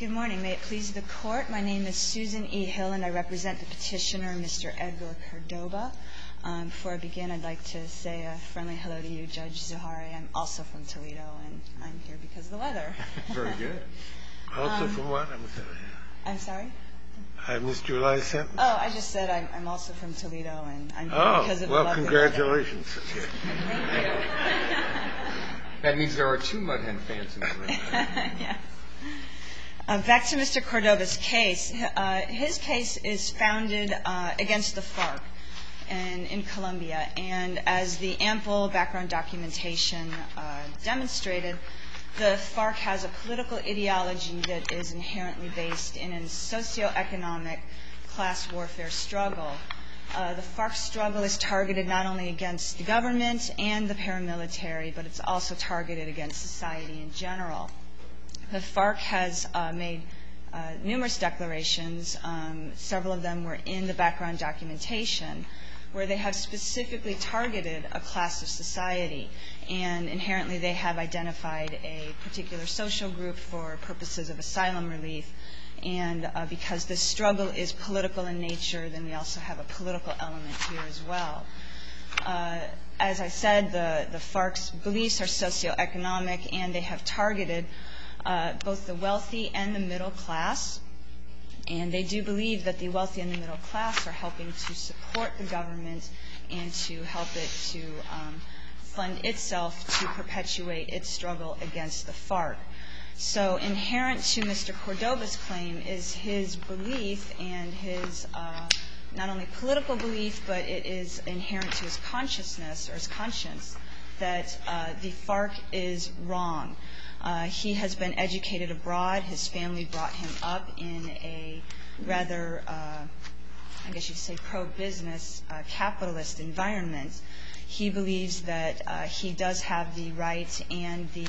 Good morning. May it please the Court, my name is Susan E. Hill and I represent the petitioner, Mr. Edgar Cordoba. Before I begin, I'd like to say a friendly hello to you, Judge Zuhari. I'm also from Toledo and I'm here because of the weather. Very good. Also from what? I'm sorry? I missed your last sentence. Oh, I just said I'm also from Toledo and I'm here because of the weather. Congratulations. Thank you. That means there are two Mud Hen fans in the room. Yes. Back to Mr. Cordoba's case. His case is founded against the FARC in Colombia, and as the ample background documentation demonstrated, the FARC has a political ideology that is inherently based in a socioeconomic class warfare struggle. The FARC struggle is targeted not only against the government and the paramilitary, but it's also targeted against society in general. The FARC has made numerous declarations, several of them were in the background documentation, where they have specifically targeted a class of society, and inherently they have identified a particular social group for purposes of asylum relief. And because this struggle is political in nature, then we also have a political element here as well. As I said, the FARC's beliefs are socioeconomic, and they have targeted both the wealthy and the middle class. And they do believe that the wealthy and the middle class are helping to support the government and to help it to fund itself to perpetuate its struggle against the FARC. So inherent to Mr. Cordoba's claim is his belief and his not only political belief, but it is inherent to his consciousness or his conscience that the FARC is wrong. He has been educated abroad. His family brought him up in a rather, I guess you'd say, pro-business, capitalist environment. He believes that he does have the right and the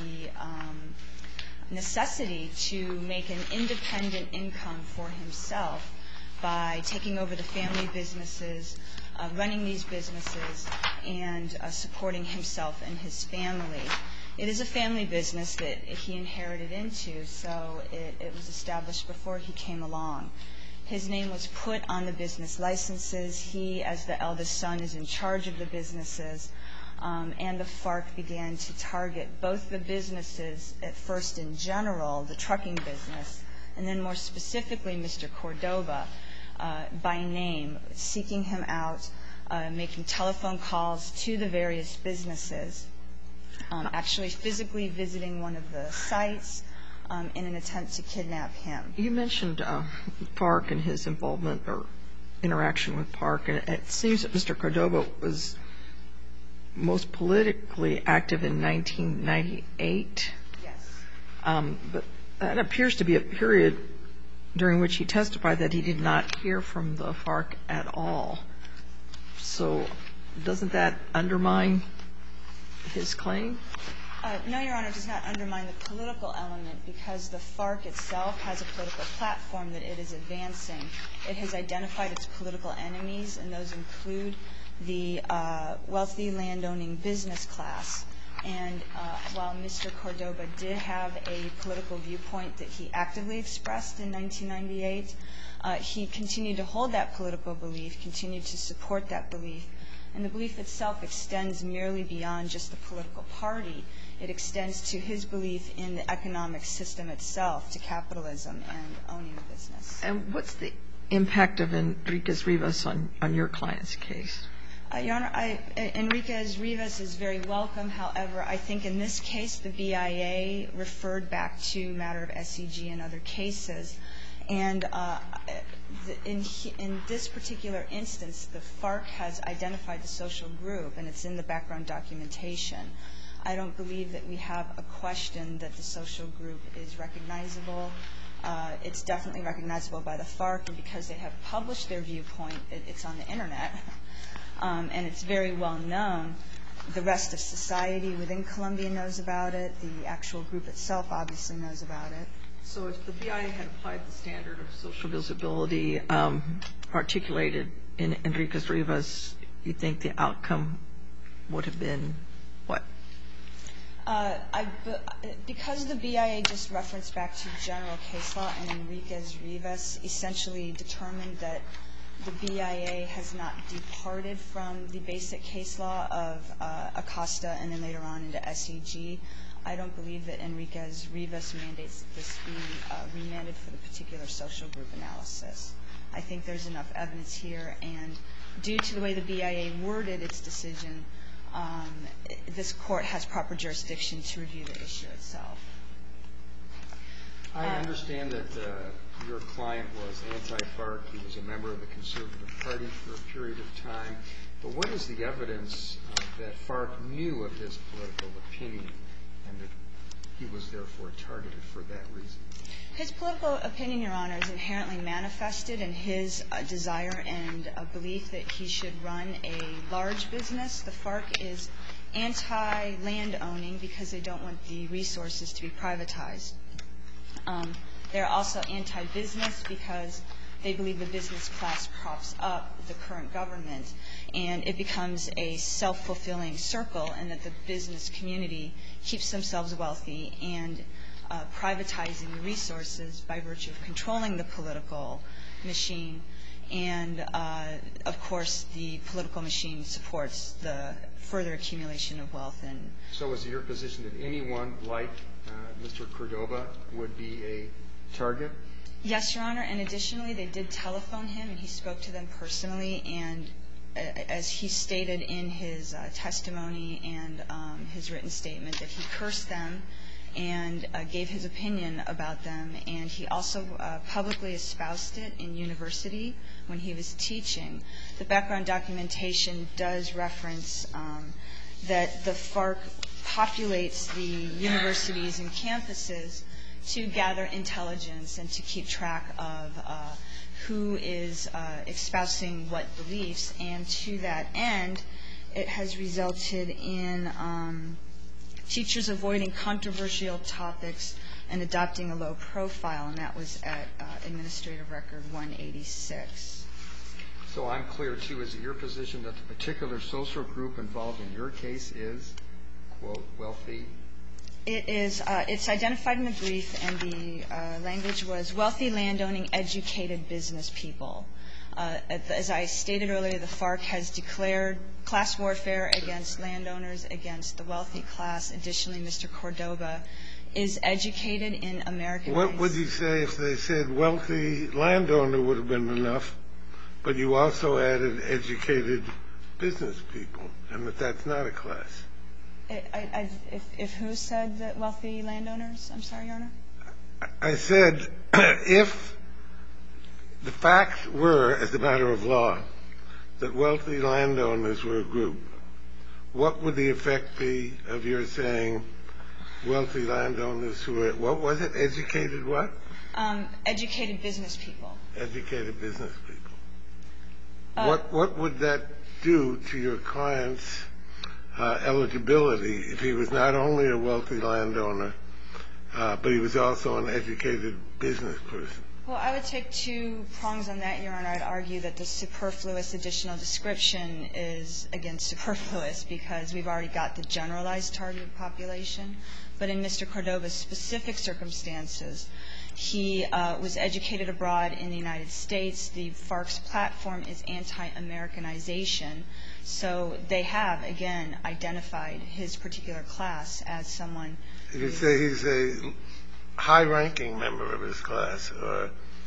necessity to make an independent income for himself by taking over the family businesses, running these businesses, and supporting himself and his family. It is a family business that he inherited into, so it was established before he came along. His name was put on the business licenses. He, as the eldest son, is in charge of the businesses, and the FARC began to target both the businesses, at first in general, the trucking business, and then more specifically Mr. Cordoba by name, seeking him out, making telephone calls to the various businesses, actually physically visiting one of the sites in an attempt to kidnap him. You mentioned FARC and his involvement or interaction with FARC, and it seems that Mr. Cordoba was most politically active in 1998. Yes. But that appears to be a period during which he testified that he did not hear from the FARC at all. So doesn't that undermine his claim? No, Your Honor, it does not undermine the political element because the FARC itself has a political platform that it is advancing. It has identified its political enemies, and those include the wealthy landowning business class. And while Mr. Cordoba did have a political viewpoint that he actively expressed in 1998, he continued to hold that political belief, continued to support that belief. And the belief itself extends merely beyond just the political party. It extends to his belief in the economic system itself, to capitalism and owning a business. And what's the impact of Enriquez-Rivas on your client's case? Your Honor, Enriquez-Rivas is very welcome. However, I think in this case the BIA referred back to a matter of SEG and other cases. And in this particular instance, the FARC has identified the social group, and it's in the background documentation. I don't believe that we have a question that the social group is recognizable. It's definitely recognizable by the FARC, and because they have published their viewpoint, it's on the Internet, and it's very well known. The rest of society within Colombia knows about it. The actual group itself obviously knows about it. So if the BIA had applied the standard of social visibility articulated in Enriquez-Rivas, you think the outcome would have been what? Because the BIA just referenced back to general case law and Enriquez-Rivas essentially determined that the BIA has not departed from the basic case law of Acosta and then later on into SEG, I don't believe that Enriquez-Rivas mandates that this be remanded for the particular social group analysis. I think there's enough evidence here, and due to the way the BIA worded its decision, this court has proper jurisdiction to review the issue itself. I understand that your client was anti-FARC. He was a member of the Conservative Party for a period of time. But what is the evidence that FARC knew of his political opinion and that he was therefore targeted for that reason? His political opinion, Your Honor, is inherently manifested in his desire and belief that he should run a large business. The FARC is anti-land owning because they don't want the resources to be privatized. They're also anti-business because they believe the business class props up the current government, and it becomes a self-fulfilling circle, and that the business community keeps themselves wealthy and privatizing the resources by virtue of controlling the political machine. And, of course, the political machine supports the further accumulation of wealth. And so is it your position that anyone like Mr. Cordova would be a target? Yes, Your Honor. And additionally, they did telephone him, and he spoke to them personally. And as he stated in his testimony and his written statement, that he cursed them and gave his opinion about them. And he also publicly espoused it in university when he was teaching. The background documentation does reference that the FARC populates the universities and campuses to gather intelligence and to keep track of who is espousing what beliefs. And to that end, it has resulted in teachers avoiding controversial topics and adopting a low profile, and that was at Administrative Record 186. So I'm clear, too. Is it your position that the particular social group involved in your case is, quote, wealthy? It is. It's identified in the brief, and the language was wealthy, landowning, educated business people. As I stated earlier, the FARC has declared class warfare against landowners, against the wealthy class. Additionally, Mr. Cordova is educated in American What rights. would you say if they said wealthy landowner would have been enough, but you also added educated business people, and that that's not a class? If who said that wealthy landowners? I'm sorry, Your Honor? I said if the facts were, as a matter of law, that wealthy landowners were a group, what would the effect be of your saying wealthy landowners who were, what was it, educated what? Educated business people. Educated business people. What would that do to your client's eligibility if he was not only a wealthy landowner, but he was also an educated business person? Well, I would take two prongs on that, Your Honor. I'd argue that the superfluous additional description is, again, superfluous because we've already got the generalized target population. But in Mr. Cordova's specific circumstances, he was educated abroad in the United States. The FARC's platform is anti-Americanization. So they have, again, identified his particular class as someone who You say he's a high-ranking member of his class, or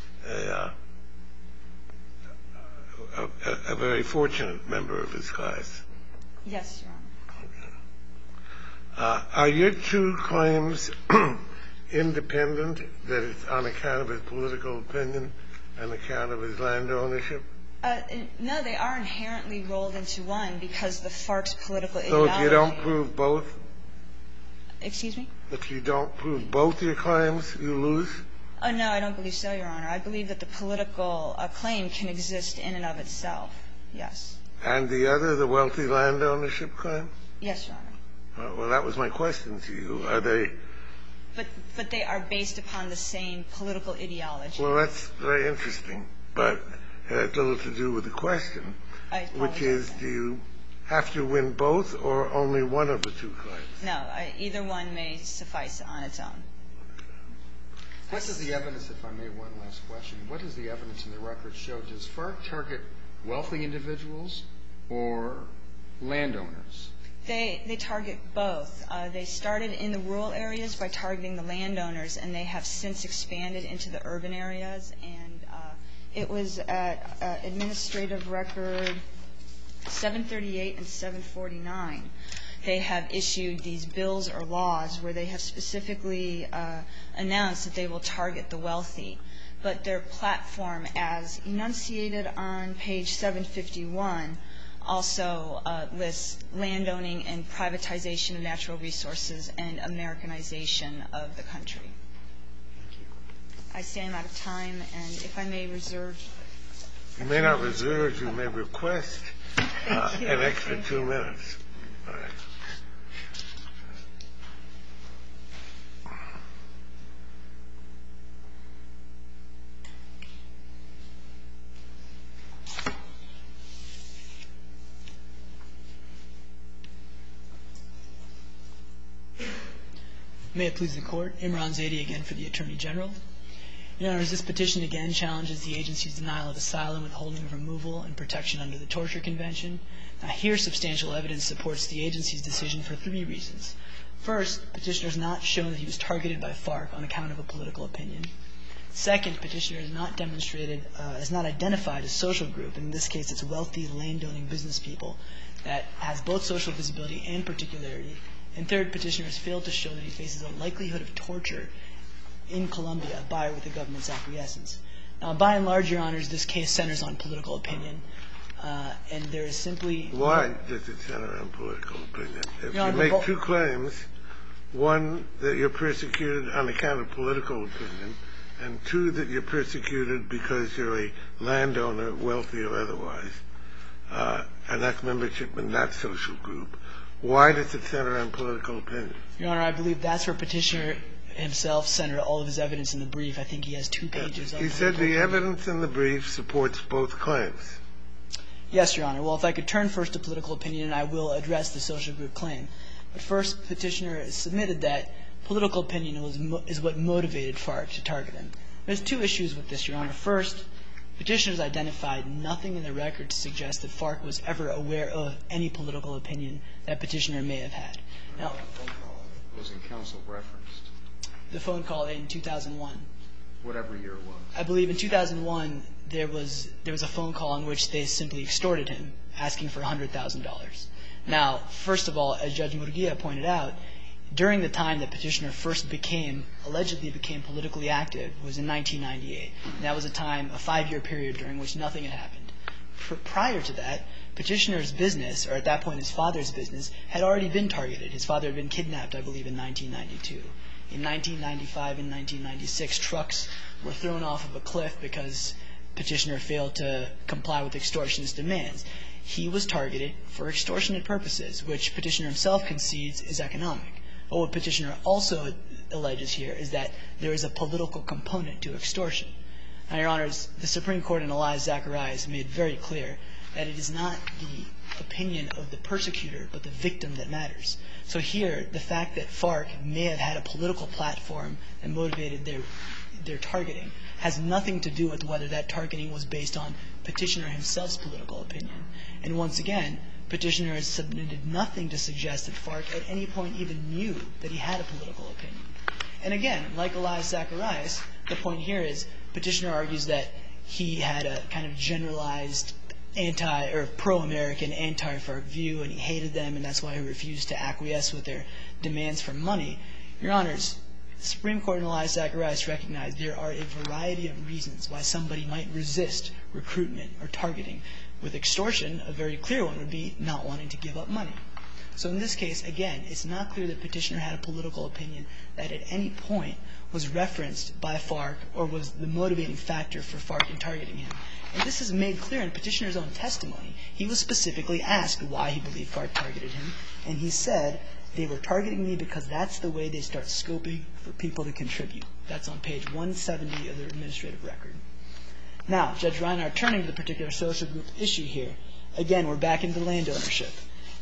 a very fortunate member of his class. Yes, Your Honor. Are your two claims independent, that it's on account of his political opinion and account of his land ownership? No, they are inherently rolled into one because the FARC's political So ideology. if you don't prove both? Excuse me? If you don't prove both your claims, you lose? Oh, no, I don't believe so, Your Honor. I believe that the political claim can exist in and of itself. Yes. And the other, the wealthy land ownership claim? Yes, Your Honor. Well, that was my question to you. Are they? But they are based upon the same political ideology. Well, that's very interesting, but it has little to do with the question, which is, do you have to win both or only one of the two claims? No, either one may suffice on its own. What does the evidence, if I may, one last question, what does the evidence in the record show? Does FARC target wealthy individuals or landowners? They target both. They started in the rural areas by targeting the landowners, and they have since expanded into the urban areas. And it was at Administrative Record 738 and 749. They have issued these bills or laws where they have specifically announced that they will target the wealthy. But their platform, as enunciated on page 751, also lists landowning and privatization of natural resources and Americanization of the country. Thank you. I say I'm out of time, and if I may reserve. You may not reserve. You may request an extra 2 minutes. All right. May it please the Court. Imran Zaidi again for the Attorney General. Your Honors, this petition again challenges the agency's denial of asylum, withholding of removal, and protection under the Torture Convention. Now, here substantial evidence supports the agency's decision for 3 reasons. First, petitioner has not shown that he was targeted by FARC on account of a political opinion. Second, petitioner has not identified a social group, and in this case it's wealthy landowning business people, that has both social visibility and particularity. And third, petitioner has failed to show that he faces a likelihood of torture in Colombia by or with the government's acquiescence. Now, by and large, Your Honors, this case centers on political opinion, and there is simply Why does it center on political opinion? If Your Honor, you make 2 claims, one, that you're persecuted on account of political opinion, and 2, that you're persecuted because you're a landowner, wealthy or otherwise, and that's membership in that social group, why does it center on political opinion? Your Honor, I believe that's where petitioner himself centered all of his evidence in the brief. I think he has 2 pages on He said the evidence in the brief supports both claims. Yes, Your Honor. Well, if I could turn first to political opinion, I will address the social group claim. But first, petitioner has submitted that political opinion is what motivated FARC to target him. There's 2 issues with this, Your Honor. First, petitioner has identified nothing in the record to suggest that FARC was ever aware of any political opinion that petitioner may have had. Now, The phone call was in counsel referenced. The phone call in 2001. Whatever year it was. I believe in 2001 there was a phone call in which they simply extorted him, asking for $100,000. Now, first of all, as Judge Murguia pointed out, during the time that petitioner first allegedly became politically active was in 1998. And that was a 5-year period during which nothing had happened. Prior to that, petitioner's business, or at that point his father's business, had already been targeted. His father had been kidnapped, I believe, in 1992. In 1995 and 1996, trucks were thrown off of a cliff because petitioner failed to comply with extortionist demands. He was targeted for extortionate purposes, which petitioner himself concedes is economic. But what petitioner also alleges here is that there is a political component to extortion. Now, Your Honors, the Supreme Court in Elias Zacharias made very clear that it is not the opinion of the persecutor but the victim that matters. So here, the fact that FARC may have had a political platform that motivated their targeting has nothing to do with whether that targeting was based on petitioner himself's political opinion. And once again, petitioner has submitted nothing to suggest that FARC at any point even knew that he had a political opinion. And again, like Elias Zacharias, the point here is petitioner argues that he had a kind of generalized pro-American, anti-FARC view, and he hated them, and that's why he refused to acquiesce with their demands for money. Your Honors, the Supreme Court in Elias Zacharias recognized there are a variety of reasons why somebody might resist recruitment or targeting. With extortion, a very clear one would be not wanting to give up money. So in this case, again, it's not clear that petitioner had a political opinion that at any point was referenced by FARC or was the motivating factor for FARC in targeting him. And this is made clear in petitioner's own testimony. He was specifically asked why he believed FARC targeted him, and he said, they were targeting me because that's the way they start scoping for people to contribute. That's on page 170 of the administrative record. Now, Judge Reinhart, turning to the particular social group issue here, again, we're back into land ownership.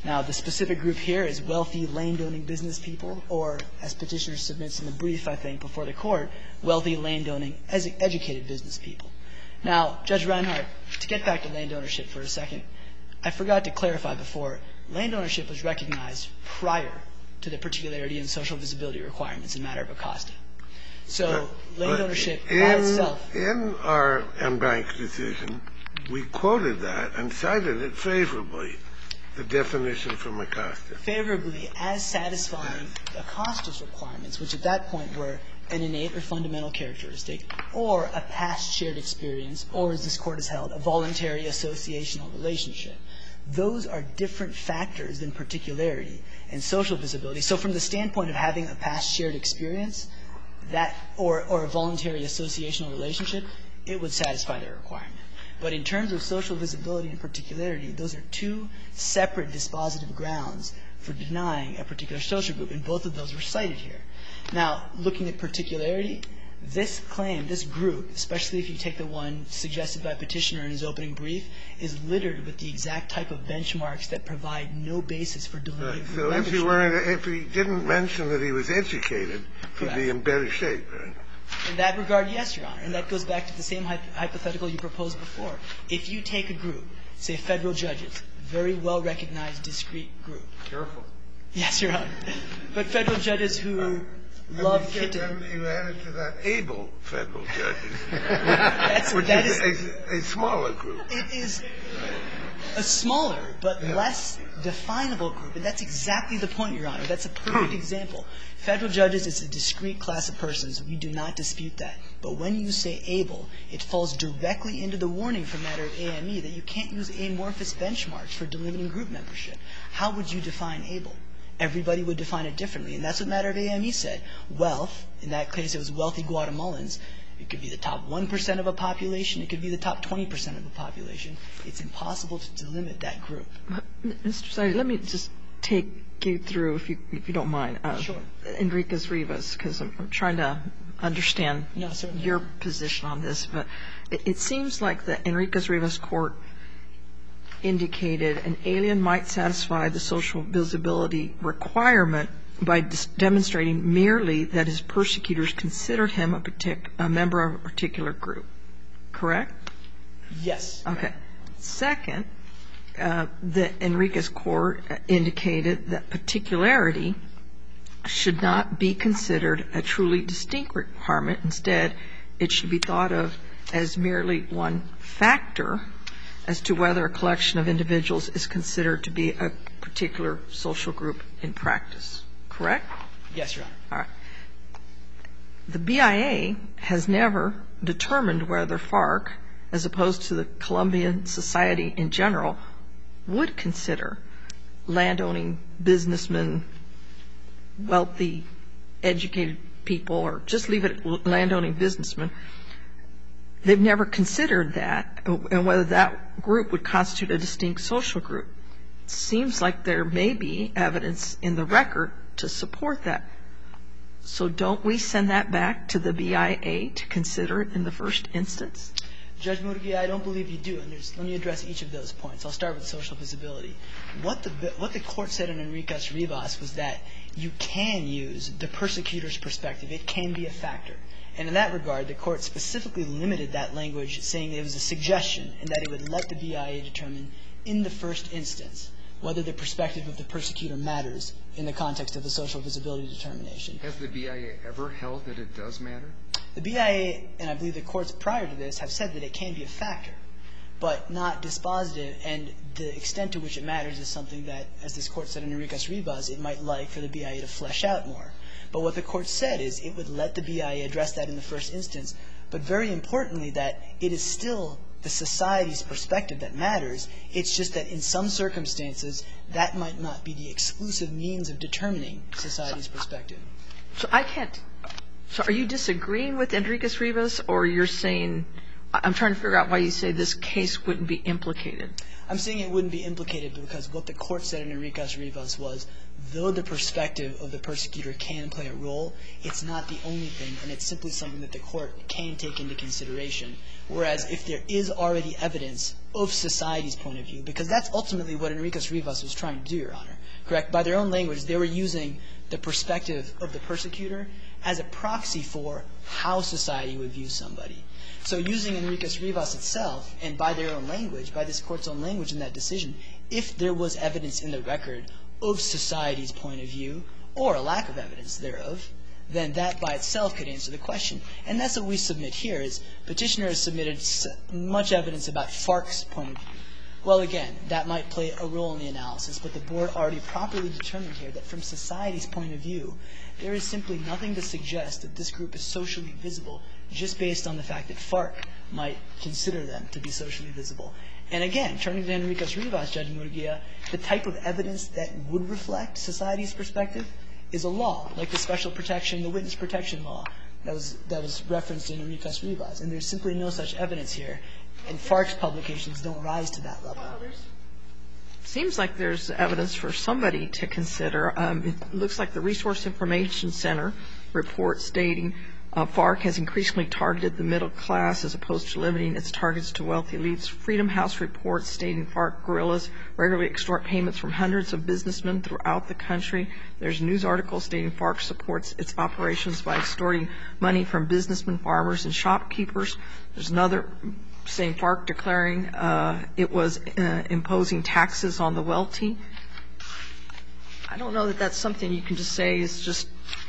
Now, the specific group here is wealthy, land-owning business people, or, as petitioner submits in the brief, I think, before the court, wealthy, land-owning, educated business people. Now, Judge Reinhart, to get back to land ownership for a second, I forgot to clarify before, land ownership was recognized prior to the particularity and social visibility requirements in matter of Acosta. So land ownership by itself. In our en banc decision, we quoted that and cited it favorably, the definition from Acosta. Favorably as satisfying Acosta's requirements, which at that point were an innate or fundamental characteristic, or a past shared experience, or, as this Court has held, a voluntary associational relationship. Those are different factors than particularity and social visibility. So from the standpoint of having a past shared experience, that or a voluntary associational relationship, it would satisfy their requirement. But in terms of social visibility and particularity, those are two separate dispositive grounds for denying a particular social group, and both of those were cited here. Now, looking at particularity, this claim, this group, especially if you take the one suggested by petitioner in his opening brief, is littered with the exact type of benchmarks that provide no basis for delimiting group membership. So if he didn't mention that he was educated, he'd be in better shape, right? In that regard, yes, Your Honor. And that goes back to the same hypothetical you proposed before. If you take a group, say federal judges, very well-recognized, discrete group. Careful. Yes, Your Honor. But federal judges who love hitting. You added to that able federal judges, which is a smaller group. It is a smaller but less definable group. And that's exactly the point, Your Honor. That's a perfect example. Federal judges is a discrete class of persons. We do not dispute that. But when you say able, it falls directly into the warning from matter of AME that you can't use amorphous benchmarks for delimiting group membership. How would you define able? Everybody would define it differently. And that's what matter of AME said. Wealth, in that case it was wealthy Guatemalans. It could be the top 1% of a population. It could be the top 20% of a population. It's impossible to delimit that group. Mr. Sadi, let me just take you through, if you don't mind, Sure. Enriquez-Rivas, because I'm trying to understand your position on this. But it seems like the Enriquez-Rivas court indicated an alien might satisfy the social visibility requirement by demonstrating merely that his persecutors considered him a member of a particular group. Correct? Yes. Okay. Second, the Enriquez court indicated that particularity should not be considered a truly distinct requirement. Instead, it should be thought of as merely one factor as to whether a collection of individuals is considered to be a particular social group in practice. Correct? Yes, Your Honor. All right. The BIA has never determined whether FARC, as opposed to the Colombian society in general, would consider landowning businessmen, wealthy, educated people, or just leave it at landowning businessmen. They've never considered that and whether that group would constitute a distinct social group. It seems like there may be evidence in the record to support that. So don't we send that back to the BIA to consider it in the first instance? Judge Murguia, I don't believe you do. And let me address each of those points. I'll start with social visibility. What the court said in Enriquez-Rivas was that you can use the persecutor's perspective. It can be a factor. And in that regard, the court specifically limited that language, saying it was a suggestion and that it would let the BIA determine in the first instance whether the perspective of the persecutor matters in the context of a social visibility determination. Has the BIA ever held that it does matter? The BIA, and I believe the courts prior to this, have said that it can be a factor, but not dispositive, and the extent to which it matters is something that, as this court said in Enriquez-Rivas, it might like for the BIA to flesh out more. But what the court said is it would let the BIA address that in the first instance, but very importantly that it is still the society's perspective that matters. It's just that in some circumstances that might not be the exclusive means of determining society's perspective. So I can't – so are you disagreeing with Enriquez-Rivas, or you're saying I'm trying to figure out why you say this case wouldn't be implicated. I'm saying it wouldn't be implicated because what the court said in Enriquez-Rivas was, though the perspective of the persecutor can play a role, it's not the only thing, and it's simply something that the court can take into consideration. Whereas if there is already evidence of society's point of view, because that's ultimately what Enriquez-Rivas was trying to do, Your Honor, correct? By their own language, they were using the perspective of the persecutor as a proxy for how society would view somebody. So using Enriquez-Rivas itself, and by their own language, by this court's own language in that decision, if there was evidence in the record of society's point of view, or a lack of evidence thereof, then that by itself could answer the question. And that's what we submit here, is Petitioner has submitted much evidence about FARC's point of view. Well, again, that might play a role in the analysis, but the board already properly determined here that from society's point of view, there is simply nothing to suggest that this group is socially visible just based on the fact that FARC might consider them to be socially visible. And again, turning to Enriquez-Rivas, Judge Murguia, the type of evidence that would reflect society's perspective is a law, like the special protection, the witness protection law that was referenced in Enriquez-Rivas. And there's simply no such evidence here. And FARC's publications don't rise to that level. Seems like there's evidence for somebody to consider. It looks like the Resource Information Center report stating FARC has increasingly targeted the middle class as opposed to limiting its targets to wealthy elites. Freedom House reports stating FARC guerrillas regularly extort payments from hundreds of businessmen throughout the country. There's news articles stating FARC supports its operations by extorting money from businessmen, farmers, and shopkeepers. There's another saying FARC declaring it was imposing taxes on the wealthy. I don't know that that's something you can just say is just,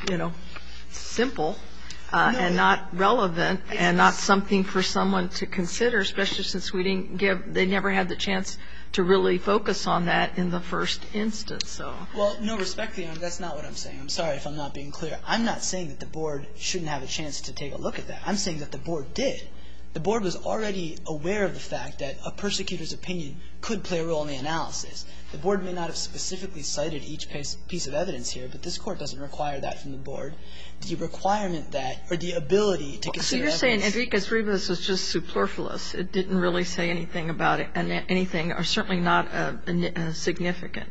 simple and not relevant and not something for someone to consider, especially since they never had the chance to really focus on that in the first instance. So. Well, no, respectfully, that's not what I'm saying. I'm sorry if I'm not being clear. I'm not saying that the board shouldn't have a chance to take a look at that. I'm saying that the board did. The board was already aware of the fact that a persecutor's opinion could play a role in the analysis. The board may not have specifically cited each piece of evidence here, but this court doesn't require that from the board. The requirement that, or the ability to consider evidence. So you're saying Enriquez-Rivas was just superfluous. It didn't really say anything about it, anything, or certainly not significant.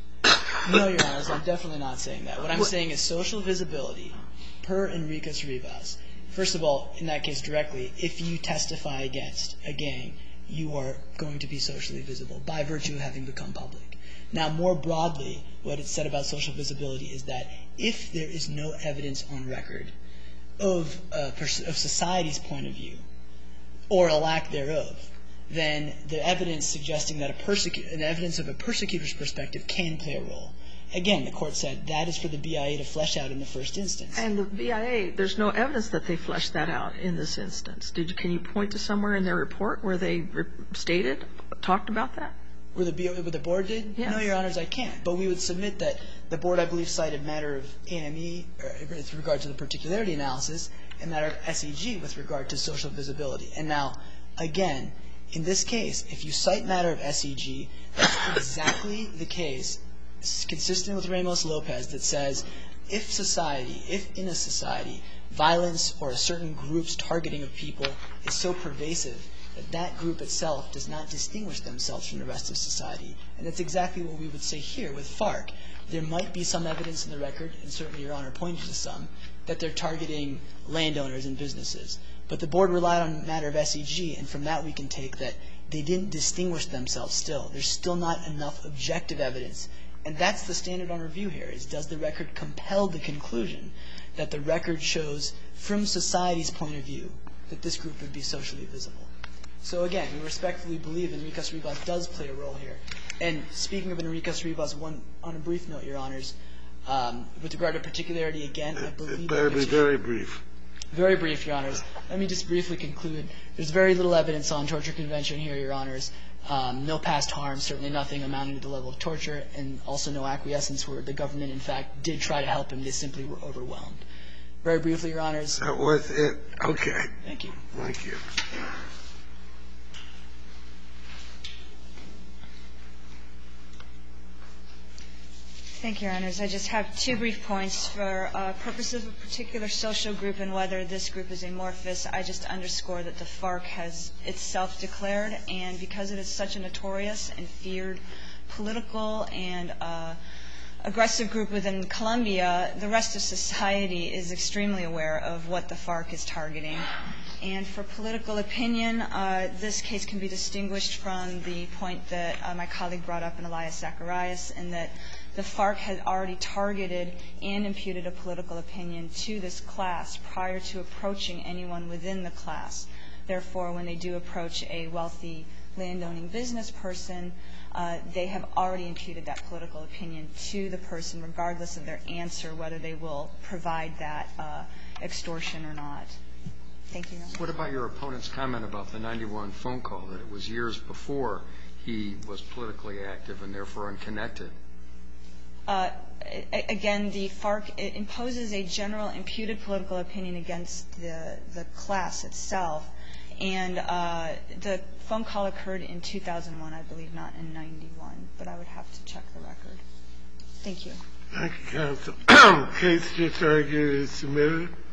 No, Your Honors, I'm definitely not saying that. What I'm saying is social visibility per Enriquez-Rivas. First of all, in that case directly, if you testify against a gang, you are going to be socially visible by virtue of having become public. Now, more broadly, what it said about social visibility is that if there is no evidence on record of society's point of view or a lack thereof, then the evidence suggesting that an evidence of a persecutor's perspective can play a role. Again, the court said that is for the BIA to flesh out in the first instance. And the BIA, there's no evidence that they fleshed that out in this instance. Can you point to somewhere in their report where they talked about that? Where the board did? Yes. No, Your Honors, I can't. But we would submit that the board, I believe, cited matter of AME with regard to the particularity analysis and matter of SEG with regard to social visibility. And now, again, in this case, if you cite matter of SEG, that's exactly the case consistent with Ramos-Lopez that says if in a society, violence or a certain group's targeting of people is so pervasive that that group itself does not distinguish themselves from the rest of society. And that's exactly what we would say here with FARC. There might be some evidence in the record, and certainly Your Honor pointed to some, that they're targeting landowners and businesses. But the board relied on matter of SEG, and from that we can take that they didn't distinguish themselves still. There's still not enough objective evidence. And that's the standard on review here, is does the record compel the conclusion that the record shows from society's point of view that this group would be socially visible. So again, we respectfully believe Enriquez-Rivas does play a role here. And speaking of Enriquez-Rivas, on a brief note, Your Honors, with regard to particularity, again, I believe... It better be very brief. Very brief, Your Honors. Let me just briefly conclude. There's very little evidence on torture convention here, Your Honors. No past harm, certainly nothing amounting to the level of torture, and also no acquiescence where the government, in fact, did try to help him. They simply were overwhelmed. Very briefly, Your Honors. That was it. Okay. Thank you. Thank you. Thank you, Your Honors. I just have two brief points. For purposes of a particular social group and whether this group is amorphous, I just underscore that the FARC has itself declared, and because it is such a notorious and feared political and aggressive group within Colombia, the rest of society is extremely aware of what the FARC is targeting. And for political opinion, this case can be distinguished from the point that my colleague brought up in Elias Zacharias, in that the FARC had already targeted and imputed a political opinion to this class prior to approaching anyone within the class. Therefore, when they do approach a wealthy landowning business person, they have already imputed that political opinion to the person, regardless of their answer, whether they will provide that extortion or not. Thank you, Your Honor. What about your opponent's comment about the 91 phone call, that it was years before he was politically active and therefore unconnected? Again, the FARC imposes a general imputed political opinion against the class itself, and the phone call occurred in 2001, I believe, not in 91, but I would have to check the record. Thank you. Thank you, counsel. Case just argued is submitted.